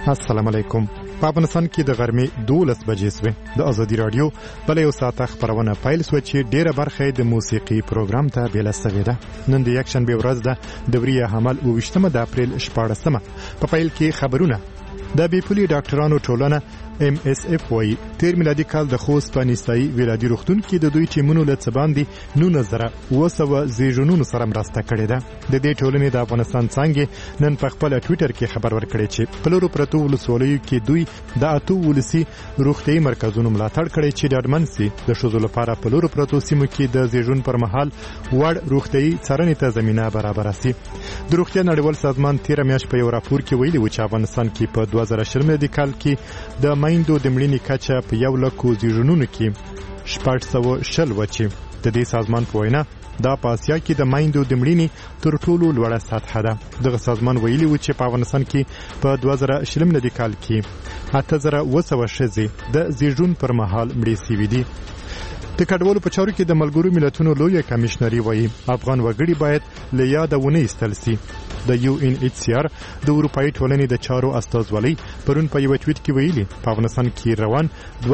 السلام علیکم. په افغانستان کې د غرمې 12 بجې سوې د ازادي رادیو بل یو ساعت خبرونه پیل سو چې ډیره برخه د موسیقي پروګرام ته بیل سوې ده. نن د یکشنبه ورځ ده د وریه حمل 28 د اپریل 14 په پیل کې خبرونه. د بیپولي ډاکټرانو ټولنه MSF وایي تیر میلادي کال د خوست په نیستایي ولادي روغتون کې د دوی ټیمونو له څه باندې 1900 زیږونونو سره مرسته کړې ده. د دې ټولنې د افغانستان څنګه نن په خپل ټوئیټر کې خبر ورکړی چې په لورو پرتو ولسوالیو کې دوی د اتو ولسی روغتي مرکزونو ملاتړ کړی چې د اډمنسي د شوزو لپاره په لورو پرتو سیمو کې د زیږون پر مهال وړ روغتي څارنې ته زمينه برابر شي. د روغتیا نړیوال سازمان 13 میاشت په یو راپور کې ویلي و چې افغانستان کې په 2020 میلادي کال کې د مایندو د مړینې کچه په 100,000 زیږونونو کې 420 وچی. د دې سازمان په وینا دا په اسیا کې د مایندو د مړینې تر ټولو لوړه سطح ده. دغه سازمان ویلي و چې په افغانستان کې په 2020 میلادي کال کې 8000 ښځې د زیږون پر مهال مړې شوې دي. د کډوالو په چارو کې د ملګرو ملتونو لوی کمشنري وایي افغان وګړي باید له یاده ونه ایستل شي. د UNHCR د اروپאי ټولنې د چارو استازولۍ پرون په یو ټویټ کې ویلي په افغانستان کې روان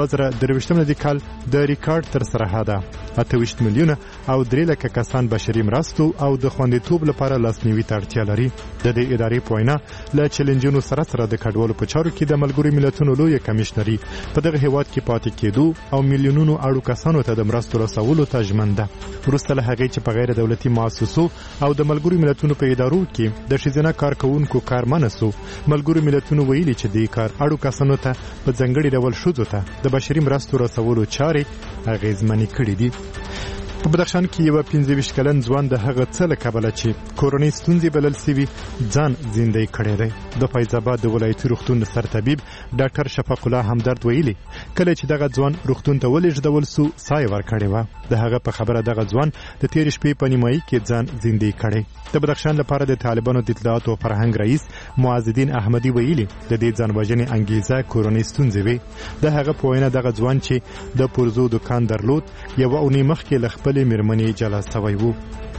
2023 میلادي کال د ریکارډ تر سره ده. 28 میلیونه او 3 لکه کسان بشري مرستو او د خوندیتوب لپاره لاسنیوي ته اړتیا لري. د دې ادارې په وینا له چیلنجونو سره د کډوالو په چارو کې د ملګرو ملتونو لوی کمشنري په دغه هیواد کې پاتې کېدو او میلیونونو اړو کسانو ته د مرستو رسولو ته ژمن ده. وروسته له هغې چې په غیر دولتي مؤسسو او د ملګرو ملتونو په ادارو کې د ښځینه کارکوونکو کار منع سو، ملګرو ملتونو ویلي چې دې کار اړو کسانو ته په ځانګړي ډول ښځو ته د بشري مرستو رسولو چارې اغېزمنې کړې دي. په بدخشان کې یو 25 کلن ځوان د هغه څه له کبله چې کورونی ستونزې بلل سوي ځان زندۍ کړی دی. د فیض آباد د ولایتي روغتون سرطبیب ډاکټر شفق الله همدرد ویلي کله چې دغه ځوان روغتون ته ولېږدول سو سای ورکړی و. د هغه په خبره دغه ځوان د تیر شپې په نیمایي کې ځان زندۍ کړی. د بدخشان لپاره د طالبانو د اطلاعات او فرهنګ رئیس معاذ الدین احمدي ویلي د دې ځان وژنې انګیزه کورونی ستونزې وي. د هغه په وینا دغه ځوان چې د پرزو دکان درلود یو اونۍ مخکې له خپلې میرمنې جلا سوی و.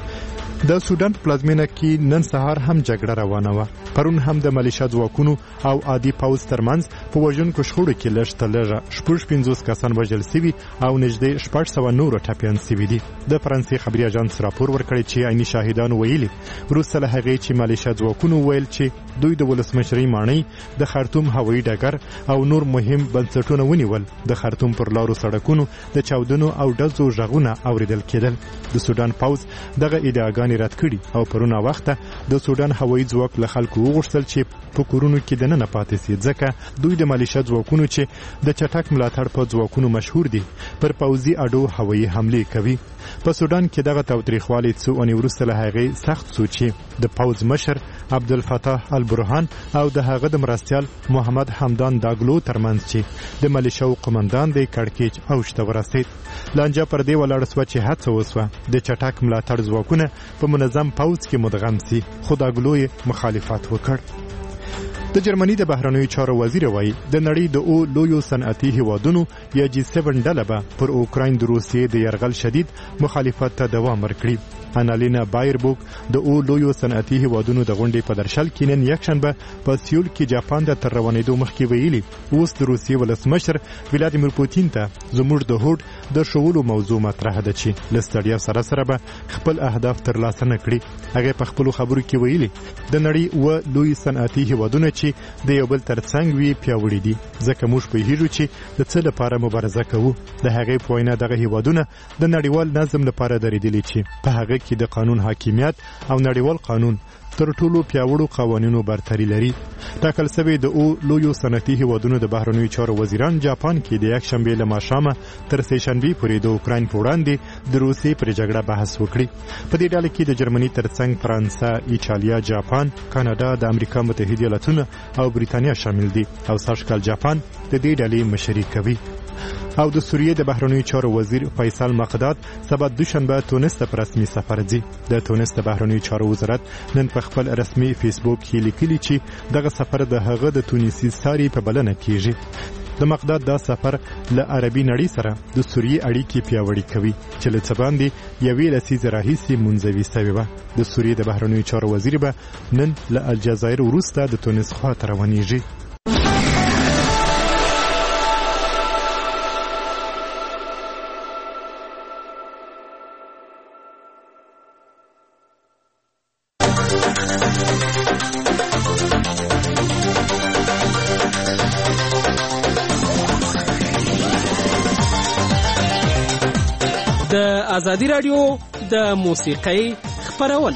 د سودان پلازمینه کې نن سهار هم جګړه روانه و. پرون هم د ملیشیا ځواکونو او عادي پوځ ترمنځ په وژونکو شخړو کې لږ تر لږه 50 کسان وژل شوي او نږدې 600 نور ټپیان شوي دي. د فرانسې خبري اژانس راپور ورکړی چې عیني شاهدان ویلي وروسته له هغې چې ملیشیا ځواکونو ویل چې دوی د ولسمشرۍ ماڼۍ د خرطوم هوایي ډګر او نور مهم بنسټونه ونیول. د خرطوم پر لارو سړکونو د چاودنو او ډزو غږونه اوریدل کېدل. د سودان پوځ دغه ادعاګانې رد کړي او پرونه وخته د سودان هوایي ځواک له خلکو وغوښتل چې په کورونو کې دننه پاتې شي ځکه دوی د ملیشیا ځواکونو چې د چټک ملاتړ په ځواکونو مشهور دي پر پوځي اډو هوایي حملې کوي. په سودان کې دغه تاوتریخوالی څو اونۍ وروسته له هغې سخت شو چې د پوځ مشر عبدالفتاح البرهان او د هغه د مرستیال محمد حمدان داګلو ترمنځ چې د ملیشیاو قومندان د کړکېچ اوج ته ورسېد. لانجه پر دې ولاړه سوه چې هڅه وسوه د چټک ملاتړ ځواکونه په منظم پوځ کې مدغم سي، خو داګلو یې مخالفت وکړ. د جرمني د بهرنیو چارو وزیر وایي د نړۍ د لویو صنعتي هیوادونو یا G7 ډله به پر اوکراین د روسیې د یرغل شدید مخالفت ته دوام ورکړي. انالینا بایربوک د لویو صنعتي هیوادونو د غونډې په درشل کې نن یکشنبه په سیول کې جاپان ته تر روانېدو مخکې ویلي اوس د روسیې ولسمشر ولادیمیر پوتین ته زموږ د هوډ د ښوولو موضوع مطرح ده چې له ستړیا سره سره به خپل اهداف ترلاسه نه کړي. هغې په خپلو خبرو کې ویلي د نړۍ لوی صنعتي هیوادونه چې د یو بل ترڅنګ وي پیاوړي دي ځکه موږ پوهیږو چې د څه لپاره مبارزه کوو. د هغې په وینا دغه هیوادونه د نړیوال نظم لپاره درېدلي چې په هغه کې د قانون حاکمیت او نړیوال قانون تر ټولو پیاوړو قوانینو برتري لري. ټاکل شوی د لویو صنعتي هیوادونو د بهرنیو چارو وزیران جاپان کې د یکشنبې له ماښامه تر سهشنبې پورې د اوکراین په وړاندې د روسیې پر جګړه بحث وکړي. په دې ډله کې د جرمني ترڅنګ فرانسه، ایټالیا، جاپان، کاناډا، د امریکا متحده ایالاتونه او بریتانیا شامل دي او سږکال جاپان د دې ډلې مشري کوي. او د سوریې د بهرنیو چارو وزیر فیصل مقداد سبا دوشنبه تونس ته په رسمي سفر ځي. د تونس د بهرنیو چارو وزارت نن په خپل رسمي فیسبوک کې لیکلي چې دغه سفر د هغه د تونسي ساري په بلنه کیږي. د مقداد دا سفر له عربي نړۍ سره د سوریې اړیکې پیاوړې کوي چې له څه باندې یوې لسیزې راهیسې منځوي سوې وه. د سوریې د بهرنیو چارو وزیر به نن له الجزایر وروسته د تونس خواته روانېږي. د ازادي رادیو د موسیقۍ خپرونه.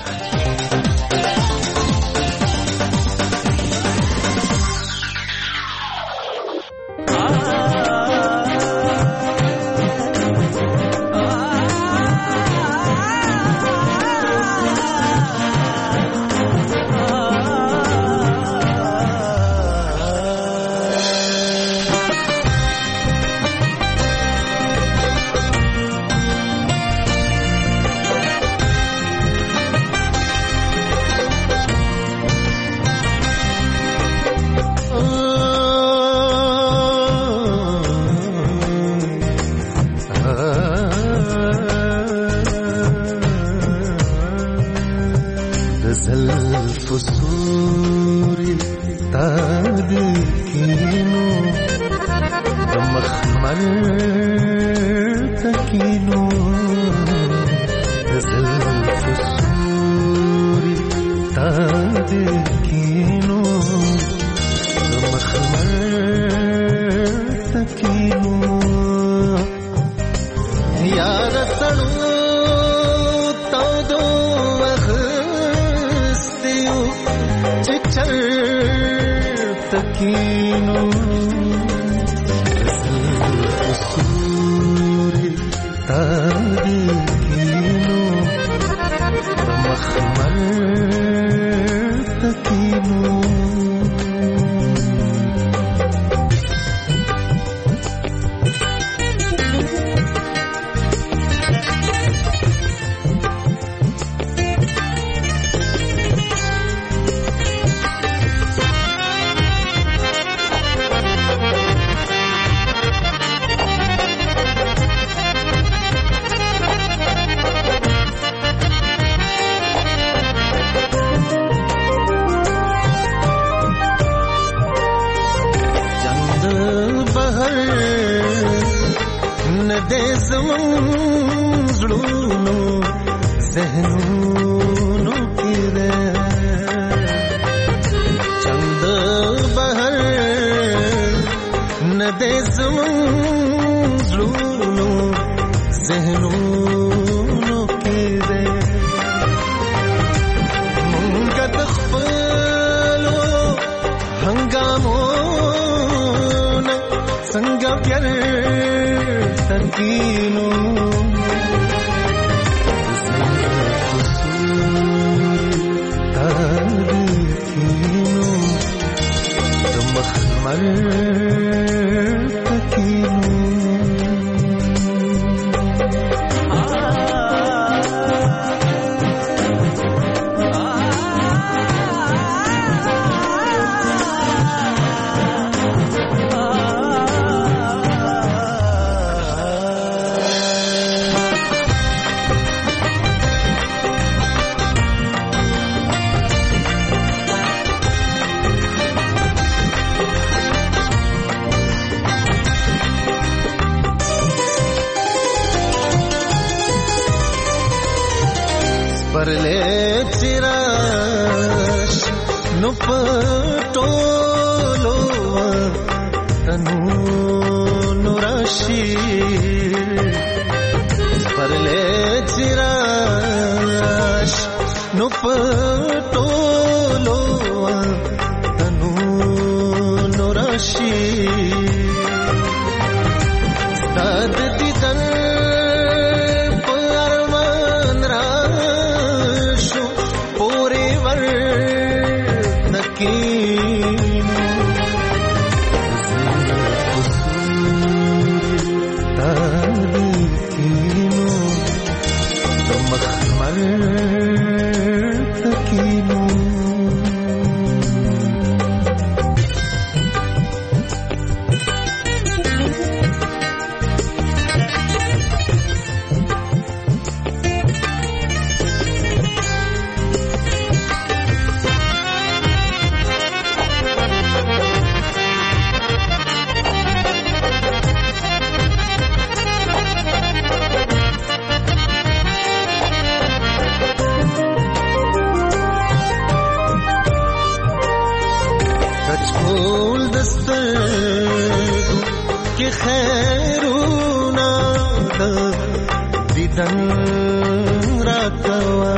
دیدن را کوا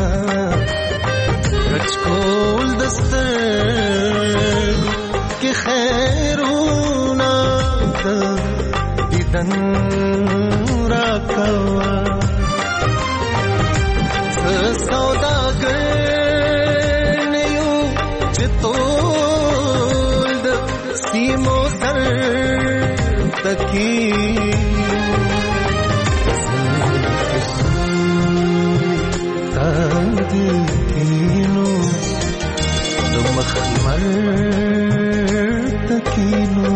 رچکول دستر که خیرونا دیدن را کوا سوداگر نیو چطول د سیمو سر تکی تکینو د مخمر تکینو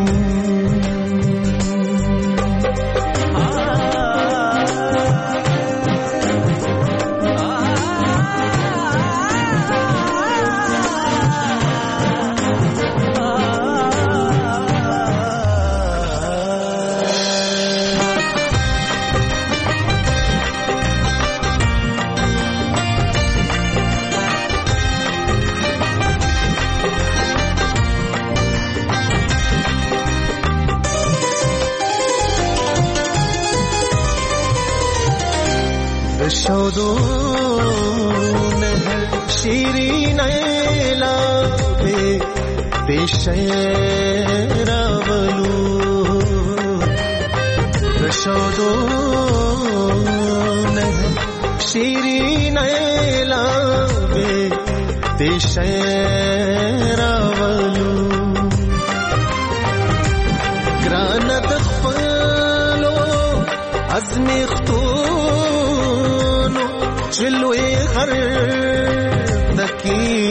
شودون شیرین لابه پیشیر ولو شودون شیرین لابه پیشیر ولو گراند خپلو ازمیختو چلوی غر دکی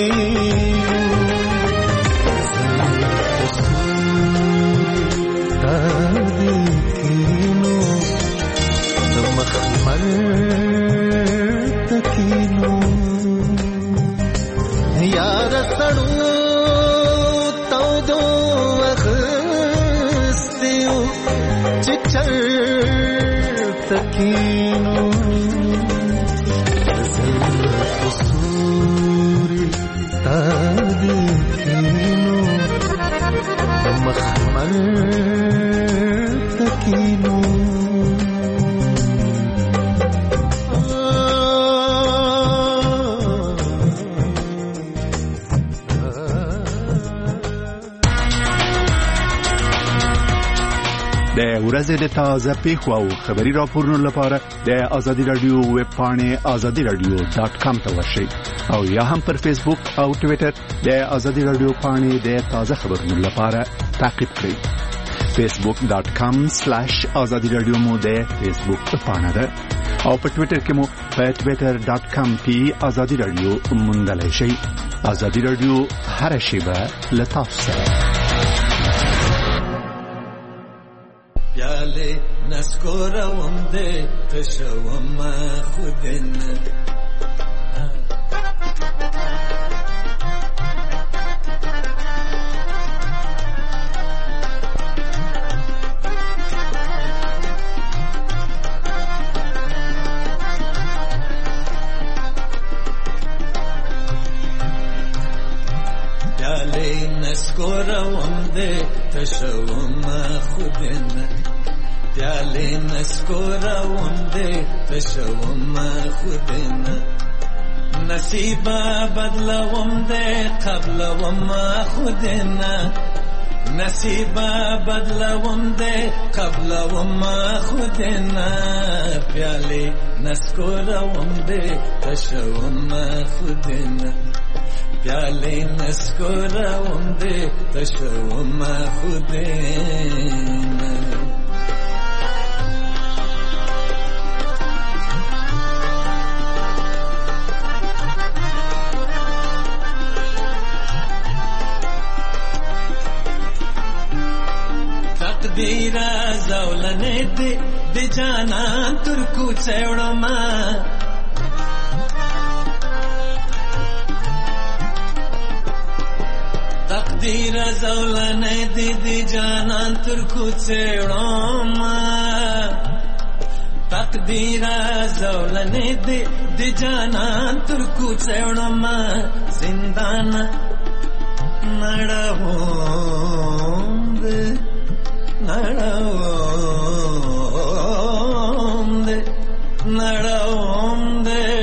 تکینو د مخمر تکینو یار سړو تودو وخستیو چچر تکینو تکینو مخمر تکینو د ورځې د تازه پیښو او خبري راپورونو لپاره د آزادي رادیو ویب پاڼې azadiradio.com ته ورشئ او یا هم پر فیسبوک او ټوئیټر د آزادي رادیو پاڼې د تازه خبرونو لپاره تعقیب کړئ. facebook.com/azadiradio مو د فیسبوک پاڼه ده او په ټوئیټر کې مو په twitter.com/azadiradio موندلای شئ. آزادي رادیو هر شیبه لطف سره. پیاله نسکورم ده تشوم خودن پیاله نسکورم ده تشوم خودن پیاله نسکورم ده تشوم خودن نصیبا بدلوم ده قبلوم خودن نصیبا بدلوم ده قبلوم خودن پیاله نسکورم ده تشوم خودن پیاله نسکورم ده تشوم خودن تقدیرا زولنه دی جانان ترکو چوڑما تقدیرا زولنه دی جانان ترکو چوڑما تقدیرا زولنه دی جانان ترکو چوڑما زندان نڑاوند نڑاوند نړوم دې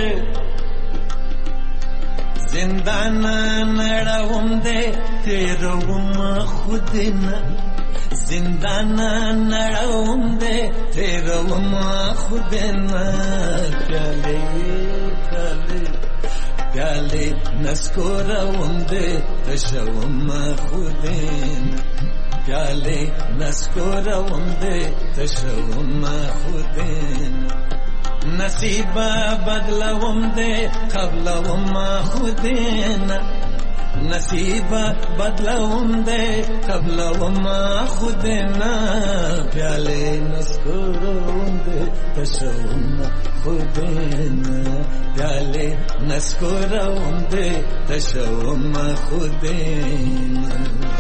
زندان نړوم دې تیروم خودنا زندان نړوم دې تیروم خودنا پیاله پیاله پیاله نسکوروم دې تشوم خودنا پیاله نسکوروم دې تشوم خودنا نصیبا بدلوم دے قبلوم خودینا نصیبا بدلوم دے قبلوم خودینا پیالے نسکوروم دے تشوم خودینا پیالے نسکوروم دے تشوم خودینا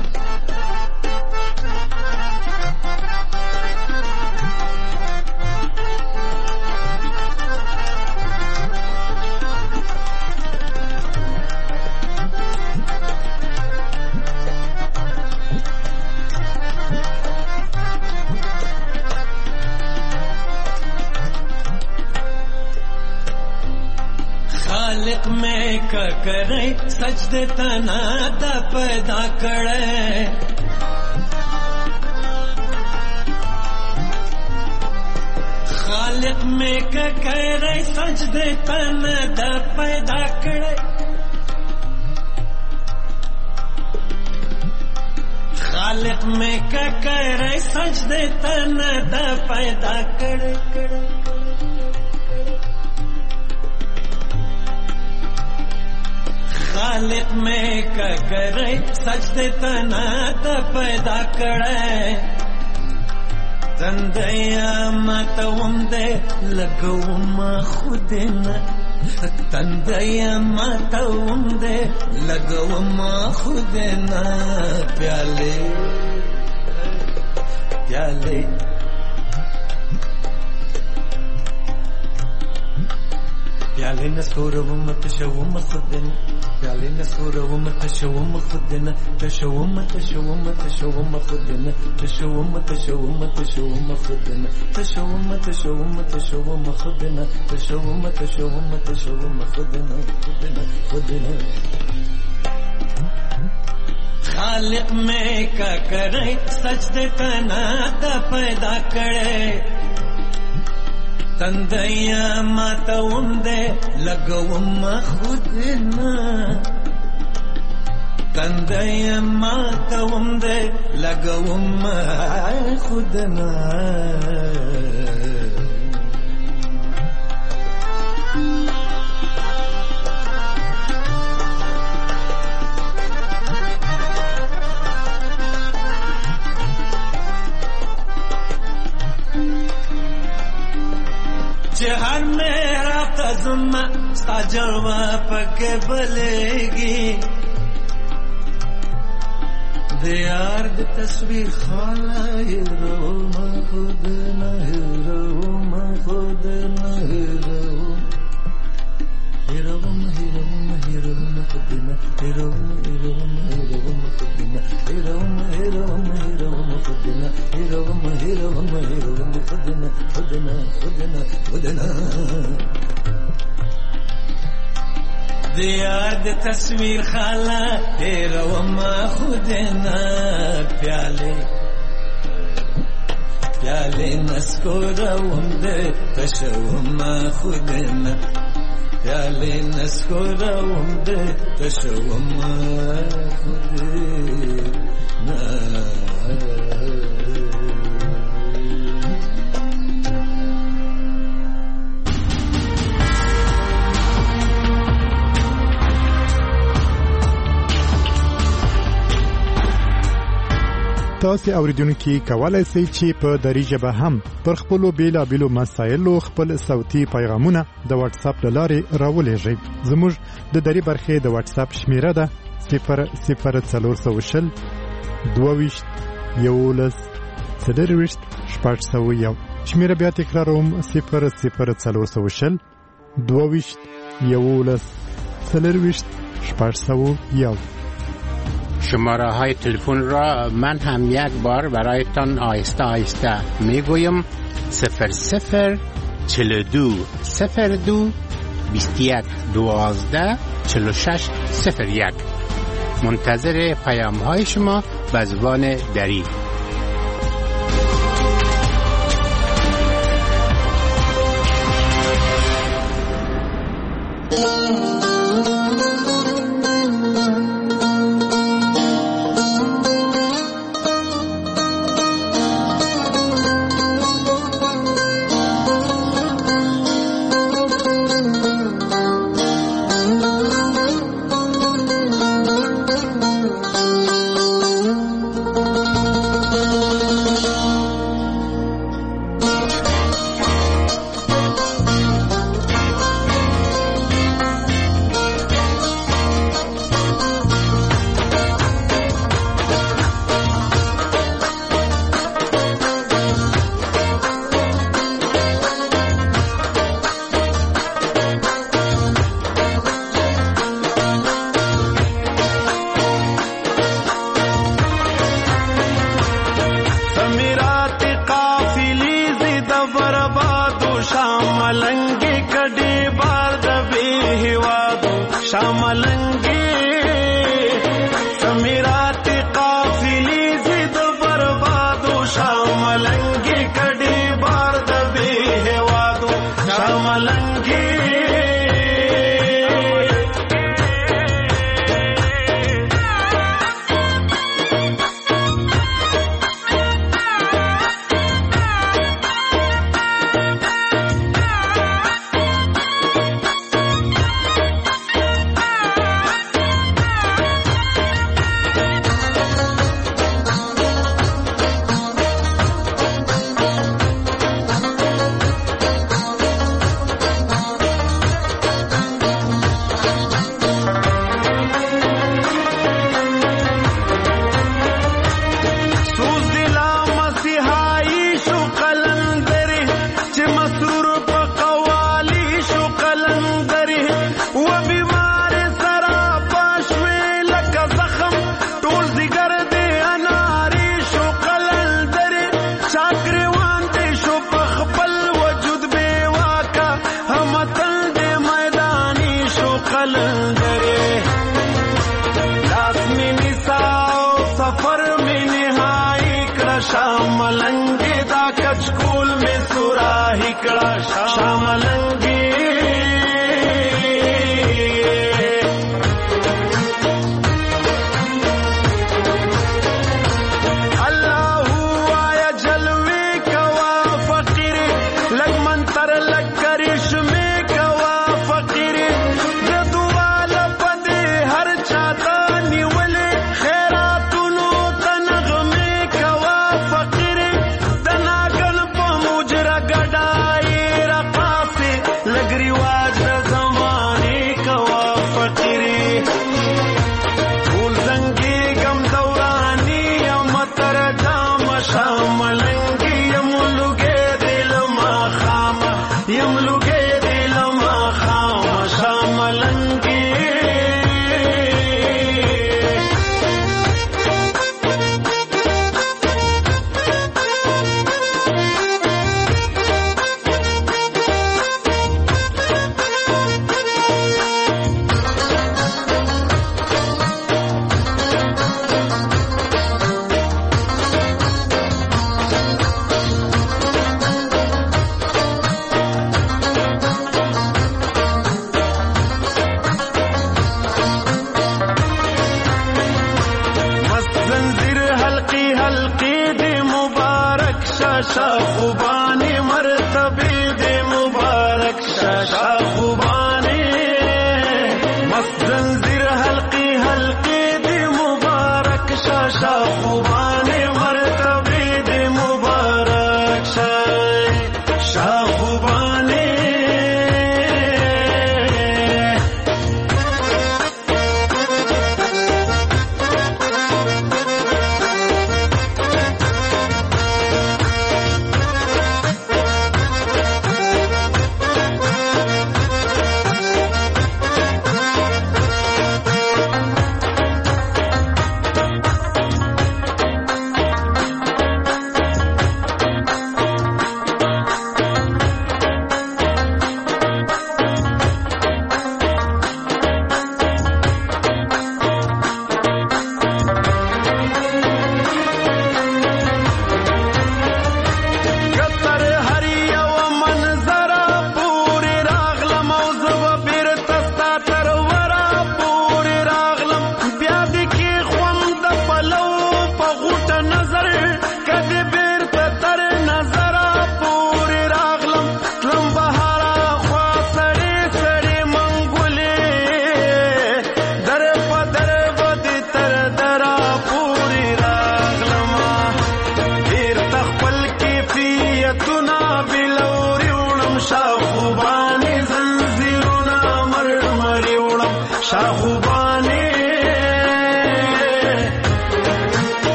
میں کرے سجدے تنا دا پیدا کرے خالق میں کرے سجدے تنا دا پیدا کرے خالق میں کرے سجدے تنا دا پیدا کرے خالق میں کرے سجدے تنا تا پیدا کرے تندیا ماتوم دے لگوم خودنا تندیا ماتوم دے لگوم خودنا پیالے پیالے پیالے نسکوروم تشوم خودنا پیالے نسکوروم تشوم خودنا تشوم تشوم تشوم خودنا تشوم تشوم تشوم خودنا تشوم تشوم تشوم خودنا تشوم تشوم تشوم خودنا خودنا خودنا خالق میں کا کرے سجدے تنا دا پیدا کرے تندیا ماتوم دے لگوم خودنا تندیا ماتوم دے لگوم خودنا چہر میرا تزم ستا جلوہ پکے بلےگی دیار دی تصویر خالا ہیروم خودنا ہیروم خودنا ہیروم ہیروم ہیروم ہیروم خودنا ہیروم ہیروم ہیروم خودنا ہیروم ہیروم ہیروم خودنا ہیروم ہیروم ہیروم خودنا خودنا خودنا خودنا دیار دی تصویر خالا ہیروم خودنا پیالے پیالے نسکوروم دے تشوم خودنا پیالے نسکوروم دے تشوم خودنا تاسو اوریدونکو کولای شئ چې په دری ژبه هم پر خپل بیلابیلو مسایلو خپل صوتي پیغامونه د واتس اپ لارې راولېږئ. زموږ د دری برخې د واتس اپ شمیره ده 00420 22 11 40 601. شمیره بیا تکراروم 00420 22 11 40 601. شماره های تلفن را من هم یک بار برایتان آهسته آهسته میگویم 00 42 02 21 12 46 01. منتظر پیام های شما به زبان دری.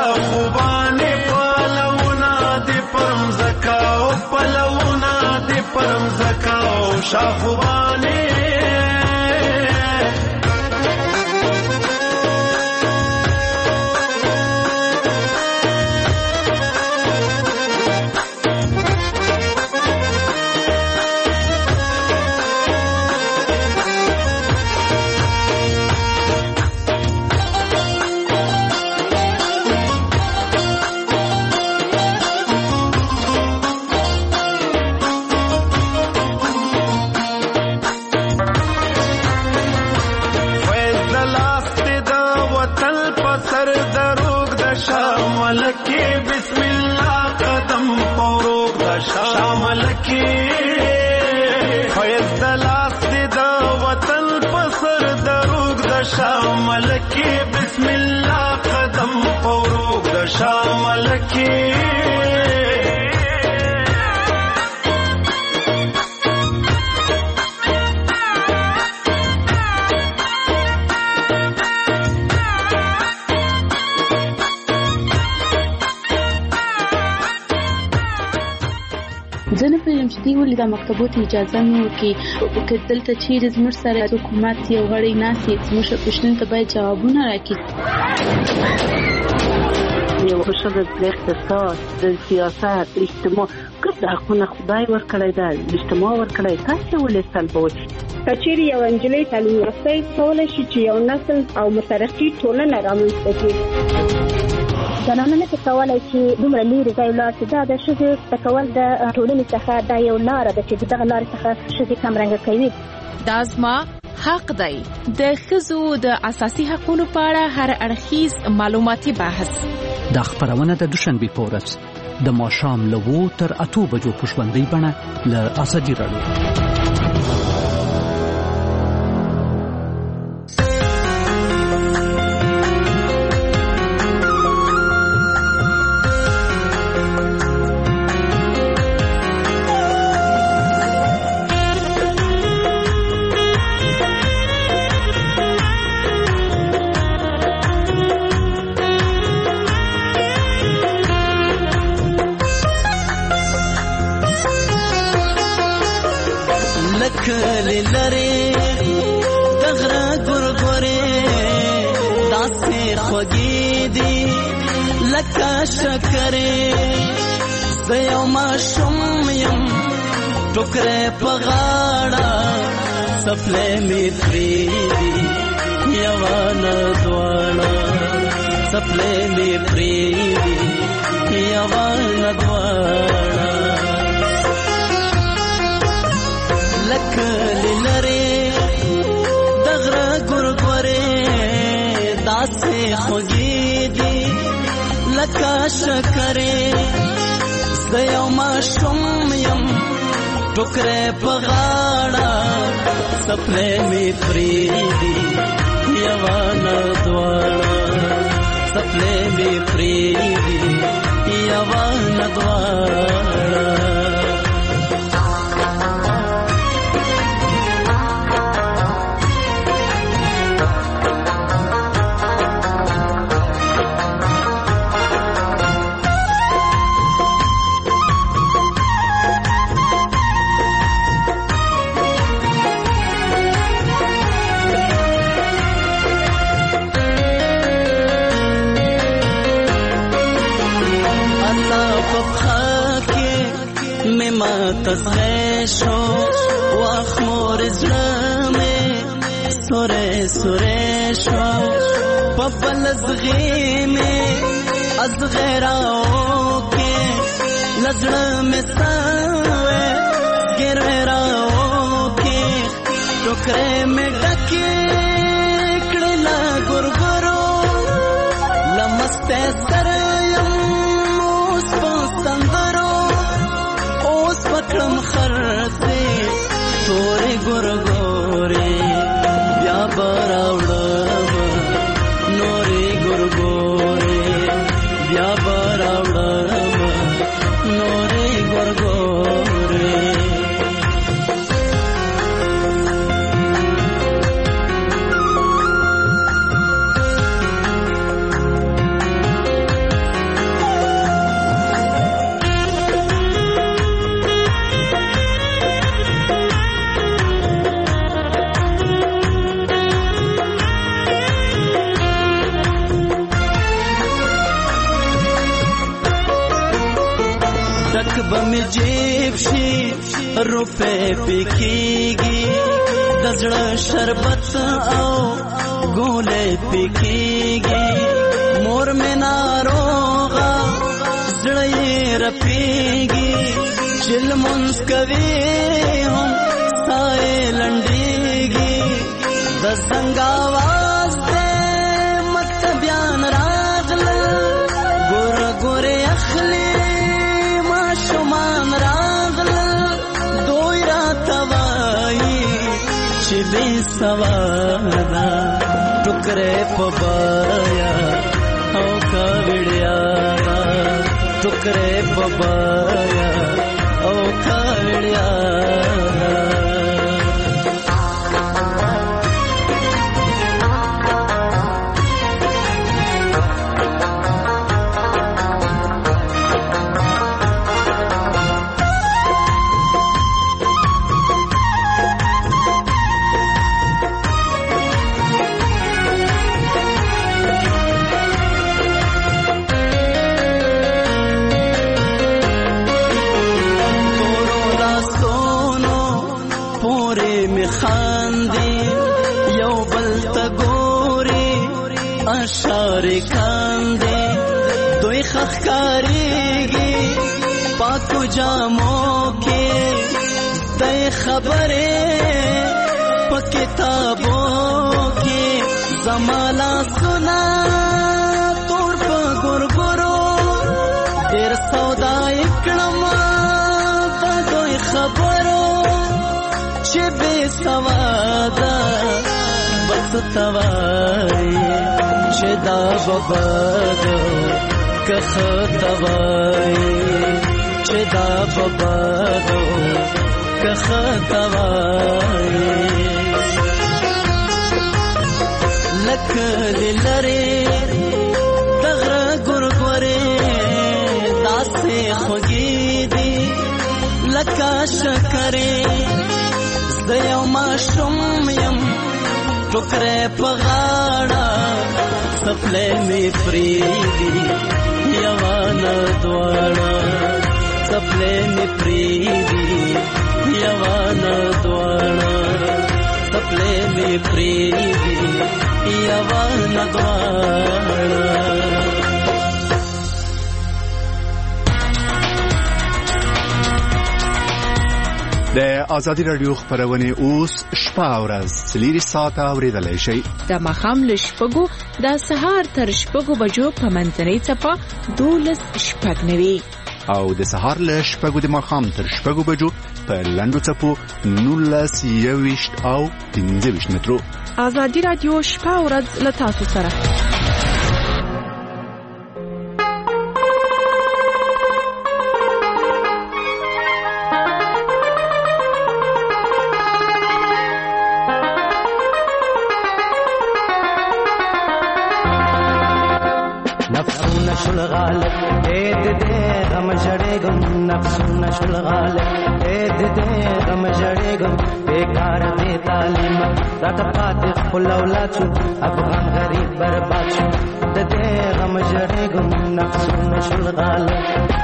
شاخوبانې پلونه دې پرم زکاو پلونه دې پرم زکاو شاخوبانې شامل کی بسم الله قدم پوروگ د شامل کی زنه په یم چې دی ولې د مکتبونو اجازه نه ورکړي که دلته چیرې زموږ سره حکومت یو غړی ناسي زموږ پوښتنې ته باید جوابونه راکړي. یو ښځه د اقتصاد د سیاست اجتماع کوم حقونه خدای ورکړی دا اجتماع ورکړی تاسو ولې سلبوي کچېرې یو انجلۍ تعلیم یافته کولای شي چې یو نسل او مترقي ټولنه رامنځته کړي. زنانه نه کولای چې دومره لري ځای لاړ چې دا د ښځې تکول د ټولنې څخه دا یو لار ده چې دغه لار څخه ښځې کمرنګه کوي. دا زما حق دی. د ښځو د اساسي حقوقو په اړه هر اړخیز معلوماتي بحث دا خبرونه د دوشنبه په ورځ د ماښام له 2 تر 8 بجو په ژوندۍ بڼه له ازادي راډیو. ټوکرې په غاړه سپلې مې پریدي یوانه دواړه سپلې مې پریدي یوانه دواړه لکه لري دغره ګورګورې داسې خوږې دي لکه شکرې زه یو ماشوم یم ټوکرې په غاړه سپلې مې پریدي یوانه دواړه سپلې مې پریدي یوانه دواړه تسخشو واخمور زلمه سوره سوره شو پپل زغیمه از غیراو کې لزړه مستوي ګرراو کې ټوکرې مې ډکې کړل ګورګورو لمسته سره اوس پستندرو اوس پکړم خرته تورې ګورګورې بیا براوړم نورې ګورګورې بیا براوړم نورې ګورګورې ډک به مې جیب شي روپۍ پکېږي د زړه شربت او ګولۍ پکېږي مور مې ناروغه زړه یې رپېږي چې لمونځ کوي هم ساه یې لنډېږي د زنګ آواز دی مکتبیان راغلل ګوره ګورې اخلي ماشومان راغلل دوی راته وایي چې بې سواده ټوکرې په بایا او کاوړیا ټوکرې په بایا او کاوړیا اشاره کاندې دوی خخکاریږي پاکو جامو کې دای خبره په کتابو کې زمالا سنا تور په ګورګورو ډېر سودا کړم په دوی خبرو چې بې سواده بس توای چې دا ببادو که خطوای چې دا ببادو که خطوای لکه لري دغره ګورګورې داسې خوږې دي لکه شکرې زه یو ماشوم یم ټوکرې په غاړه سپلې مې پریدي یوانه دواړه سپلې مې پریدي یوانه دواړه سپلې مې پریدي یوانه دواړه د ازادي رادیو خبرونه اوس شپه او ورځ 4 ساعته اوریدلای شئ د ماښام له شپږو د سهار تر شپږو بجو په منځنۍ څپه 12:09 او د سهار له شپږو د ماښام تر شپږو بجو په لنډو څپو 19:20 او 15 مترو. ازادي رادیو شپه او ورځ له تاسو سره. شل غالب اید دے غم جڑے گم نفسون شل غالب اید دے غم جڑے گم بیکار دے تعلیم رات پاتې خپل اولاد شو افغان غریب برباد شو دے غم جڑے گم نفسون شل غالب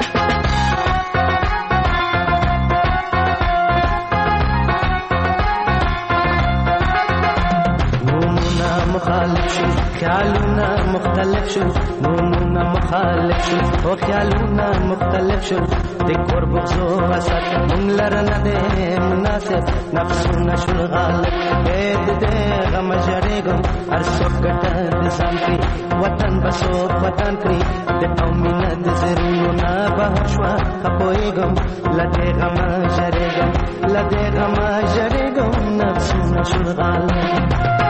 مخالف شو خیالونه مختلف شو نونونه مخالف شو او خیالونه مختلف شو د کور بغزو وسط مونږ لره نه دی مناسب نفسونه شو غالب اید دی غم ژړېږم هر څوک ګټه د ځان کړي وطن به څوک وطن کړي د قومي نه د زرونو نه بهر شوه ښه پوهېږم له دې غمه ژړېږم له دې غمه ژړېږم نفسونه شو غالب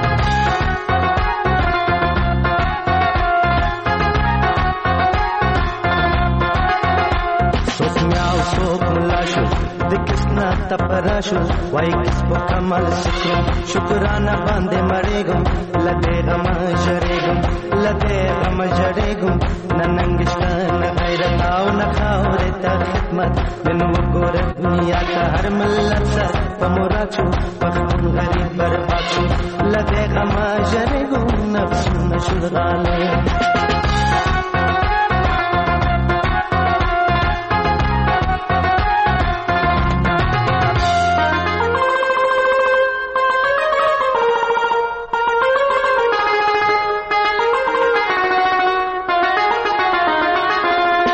څوک ملا شو د کسنا تپرا شو وای کس په کمال شکر شکرانه باندې مړېږم لدې غم ژړېږم لدې غم ژړېږم ننګشت نه غیرت او نه خاورې ته خدمت نن وګوره دنیا ته هر ملت سر په مراد شو پښتون غریب برباد شو لدې غم ژړېږم نفسونه شو غالب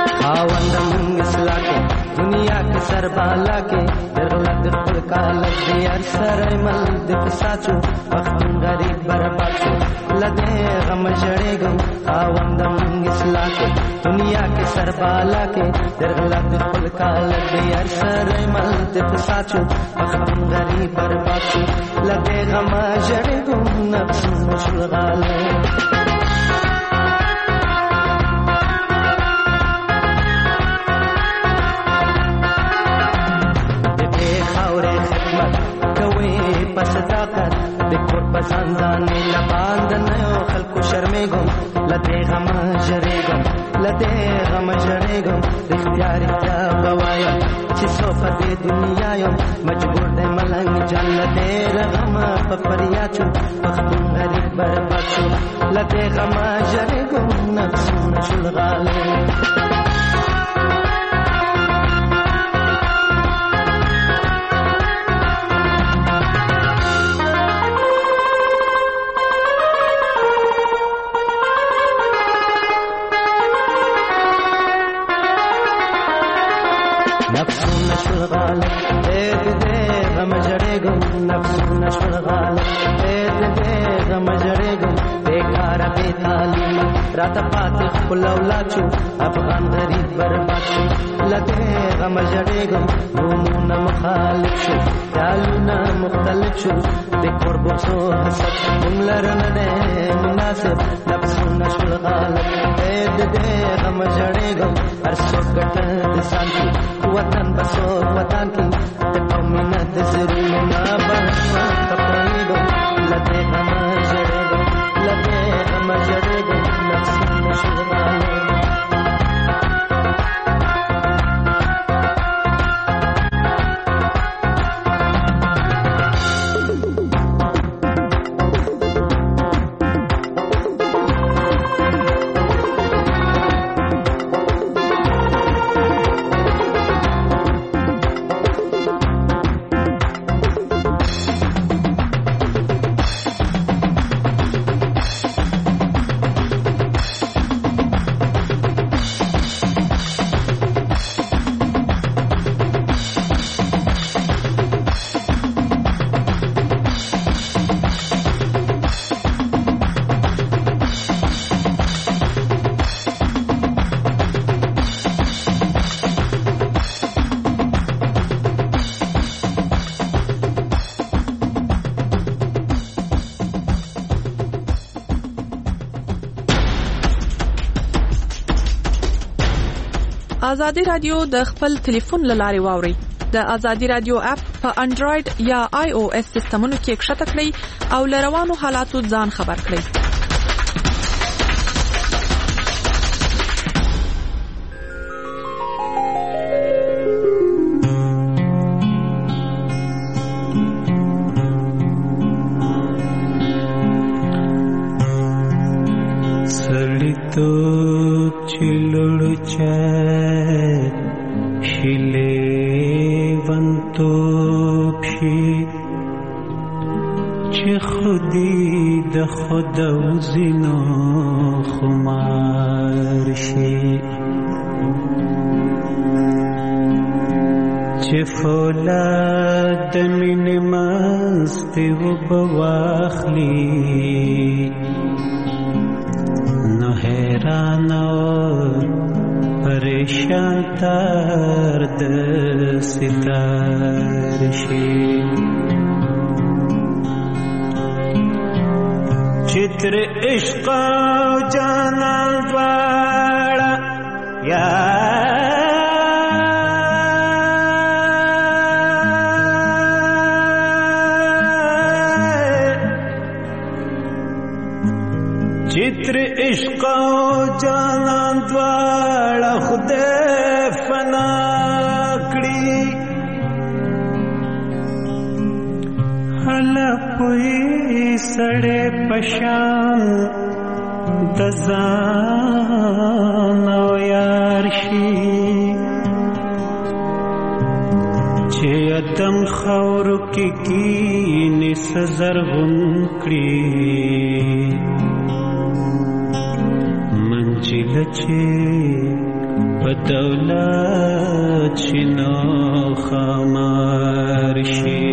خاوندم اصلاح کې دنیا کې سربالا کې درغلط خپل کالک دی هر سره مل د پساچو وخت غریب برباد شو لدې غم جړېګم خاوندم اصلاح کې دنیا کې سربالا کې درغلط خپل کالک دی هر سره مل د پساچو وخت غریب برباد شو لدې غم جړېګم نفس مشغاله صداقت د کور په ځانځانې لباندنه خلکو شرمېږم لدې غم ژړېږم لدې غم ژړېږم رښتیا رښتیا به وایم چې څو په دې دنیا یم مجبور دی ملنګ جان لدې غمه په فریاد شو پښتون غریب برباد شو لدې غم ژړېږم نفسونه شلغاله نفسونه شلغاله دې غم جړېږم نفسونه شلغاله دې غم جړېږم بیکار بې تعلیم راته پاتې خپل اولاد شو افغان غریب برباد شو لدې غم جړېږم نومونه مخالف شو خیالونه مختلف شو د کور بوسو حسد موږ لره نه دی مناسب نفسونه شلغاله دې غم جړېږم هر څوک ګټه د ځان کې وطن بسو وطن کی تقومنا تزرون ما بحثا تقويدو لدي غم جريدو لدي غم جريدو نفسي مشغالو ازادي رادیو د خپل ټلیفون لارې واوري د ازادي رادیو اپ په انډراید یا آی او اس سیستمونو کې ښکته کړئ او لروانو حالاتو ځان خبر کړئ चित्र इश्क जाना द्वारा या चित्र इश्क जाना द्वारा खुदे फना कड़ी हला पुई सड़े पशान दजान यारशी चे अदम खौर की निसजर गुनकड़ी मंजिल चे په دولت شنو خمار شي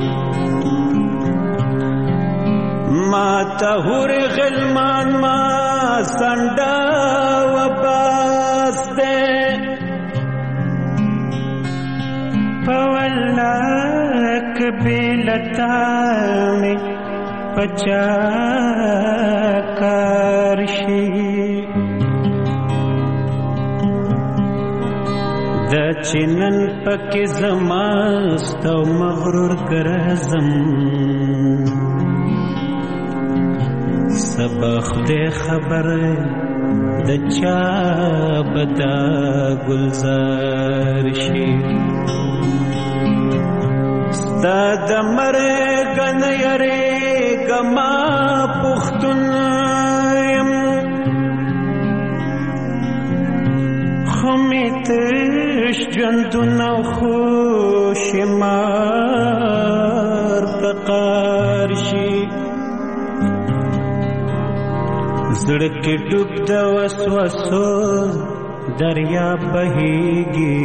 ما تهور غلمان ما سنڈا و باستے پولک بیلتا میں پچا کارشی دا چنن پک زماست و مغرور گرزم سبخ دے خبر د چا بدا گلزار شي ستا د مرګ نه یریږم ما پښتون یم خو مې تش ژوندونه خوشمار فقار شي زړه کې ډوب د وسوسو دریا بهیږي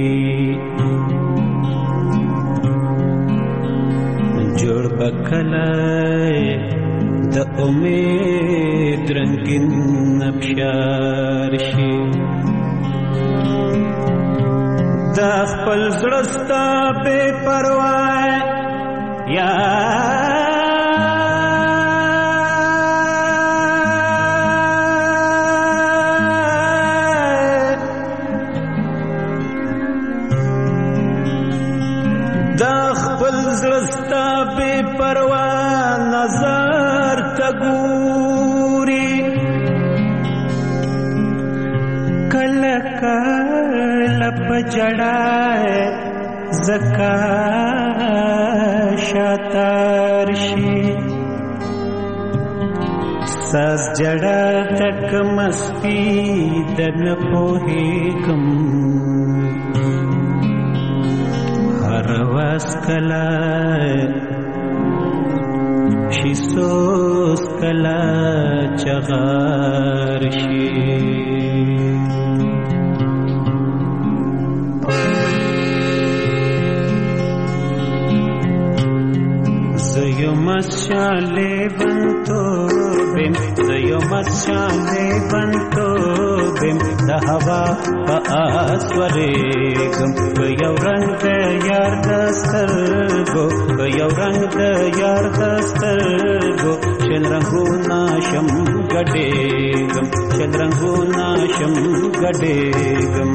جوړ بکلای د امید رنگین ابشار شي دا خپل زړه ستا بې پروا یا زړستا بے پروا نظر تګوري کله کله پجړای زکا شاتار شي ساز جړا تک مستی دن پوهیږم رواز کلا شي سوز کلا چغار شي زيو مسشاله بنتو بم زيو مسشاله بنتو بم د هوا په اسورېږم که یو رنګ د یار د سترګو که یو رنګ د یار د سترګو شل رنګونه شم ګډېږم شل رنګونه شم ګډېږم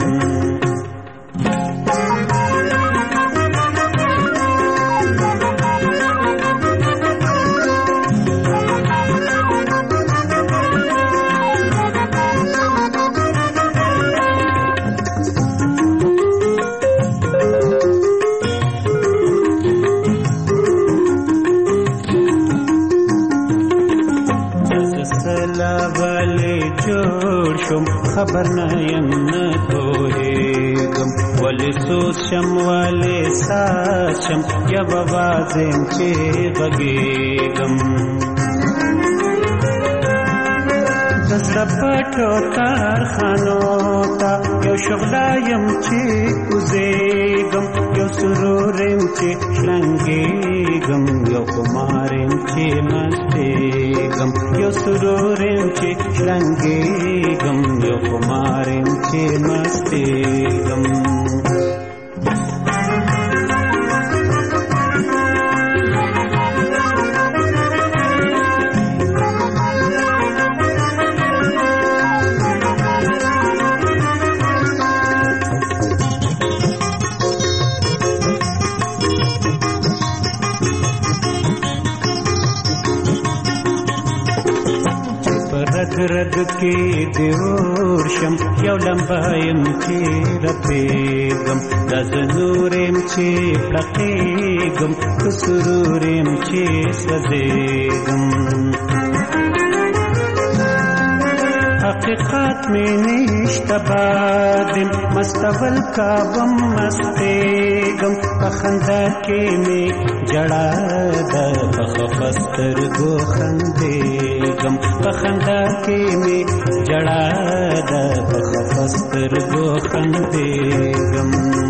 خبر نه یم نه پوهېږم ولې سوز شم ولې ساز شم یو اواز یم چې غږېږم د زړه پټو کارخانو ته یو شغله یم چې کوزېږم یو سرور یم چې شلنګېږم یو خمار یم چې مستېږم یو سرور یم چې شلنګېږم یو خمار یم چې مستېږم رد کې دیور شم یو لمبایم چې رپېږم دا زنورم چې پړقېږم که سرورم چې سوځېږم حقیقت مې نشته بادم مستول کابم مستېږم په خندا کې مې جړا ده په خفه سترګو خندېږم په خندا کې مې جړا ده په خفه پسترګو خندېږم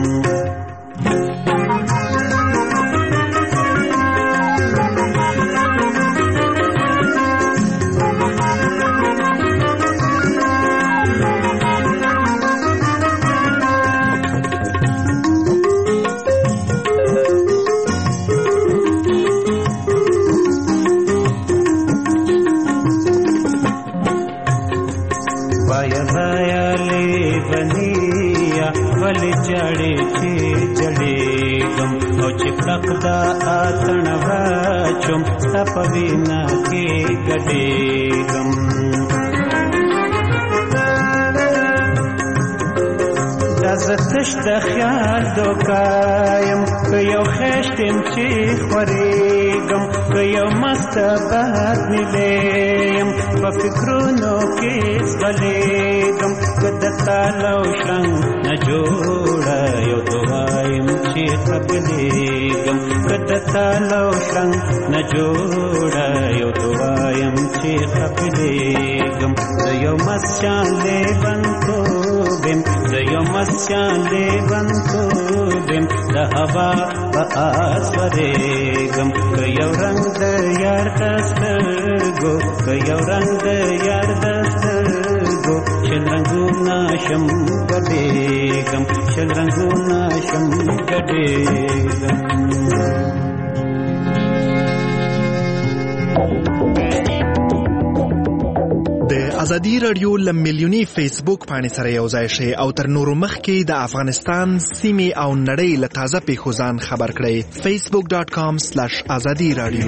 دا اتن واچم تپوینا کې ګډېږم دا زتش د خیال دوکایم که یو خشتم چې خورېږم که یو مست باد نیلیم په فکرونو کې ځغلېږم که د تالو شرنګ نه جوړه یو دوایم چې خپلېږم که د تالو شرنګ نه جوړه یو دوایم چې خپلېږم زه یو مسجان لیونتوب یم زه یو مسجان لیونتوب یم د هوا په آس ورېږم که یو رنګ د یار د سترګو که یو رنګ د یار د سترګو شل رنګونه شم ګډېږم شل رنګونه شم ګډېږم د ازادي رادیو لمیلیونی فیسبوک باندې سره یو ځای شي او تر نورو مخکې د افغانستان سیمې او نړۍ له تازه پیښو ځان خبر کړئ facebook.com/azadi radio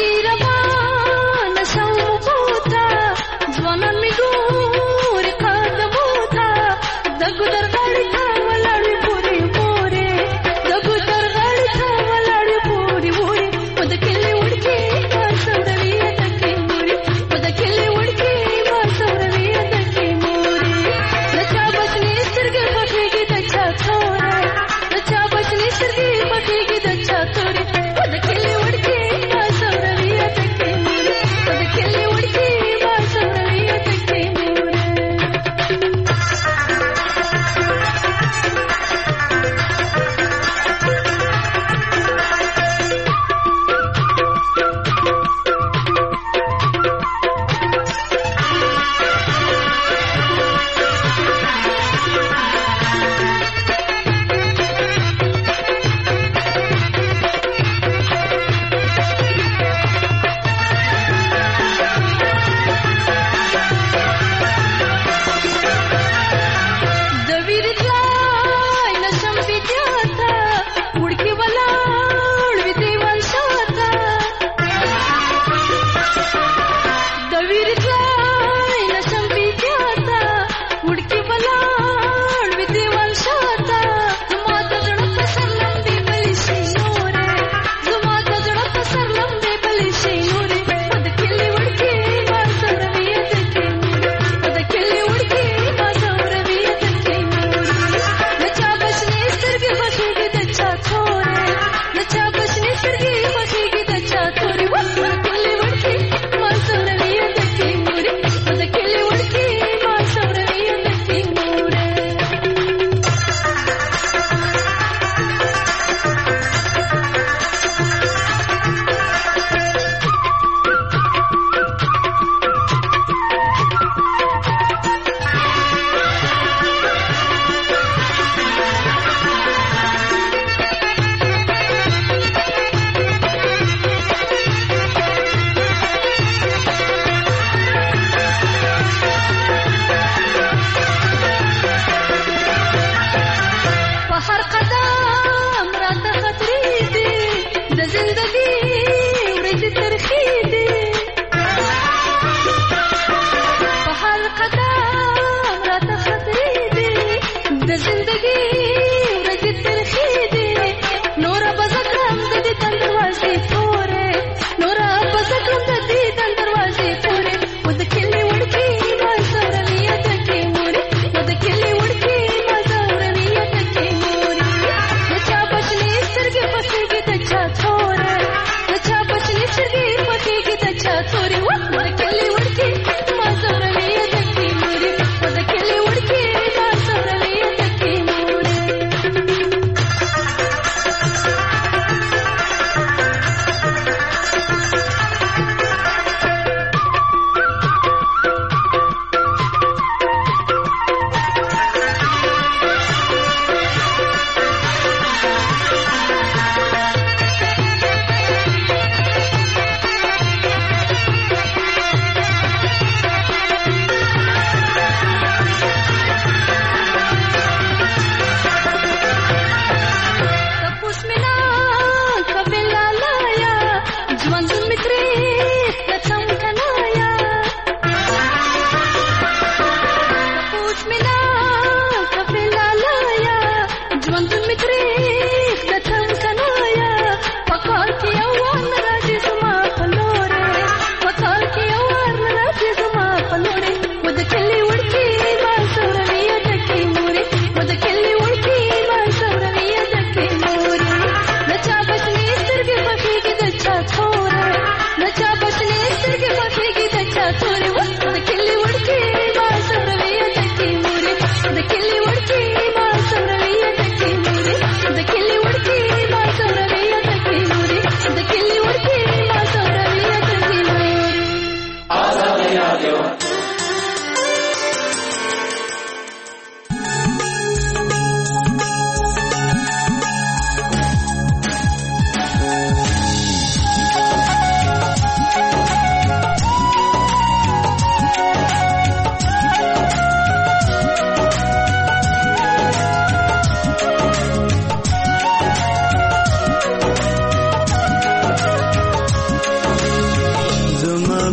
नचा बसने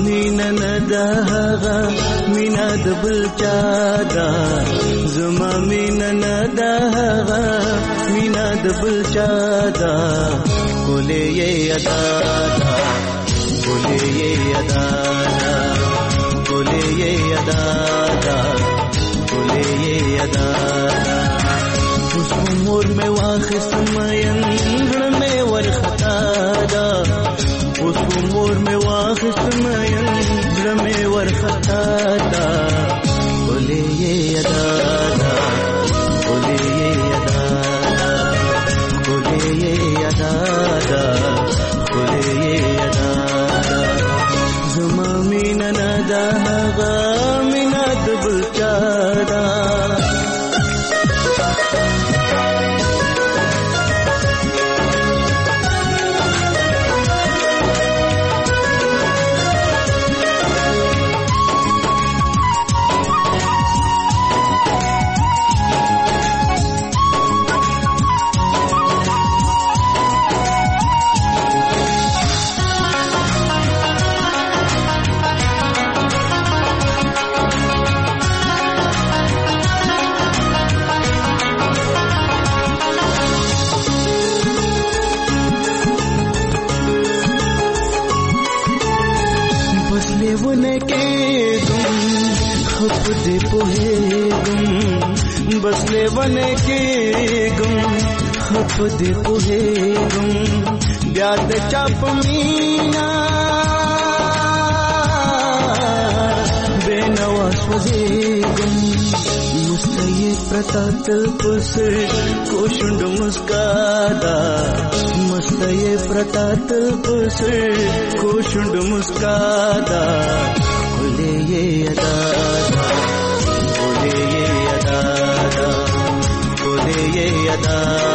مینا نداغا مینا دبل چادا زما مینا نداغا مینا دبل چادا کوله یې ادا کوله یې ادا کوله یې ادا کوله یې ادا اوس عمر مې واخصم ینګړ مې ورختا دا اوس عمر مې واخصم ینګړ مې ورختا دا کوله یې ادا کوله یې ادا کوله یې ادا کوله یې ادا زما مینا ندا غا مینا دبل چادا बसले बने के गुम खप दे पुहे गुम ब्याद चाप मीना बेनवा स्वजे गुम मुस्तये प्रतातल पुसर कोशुंड मुस्कादा मुस्तये प्रतातल पुसर कोशुंड मुस्कादा खुले ये अदा खुले ये अदा खुले ये अदा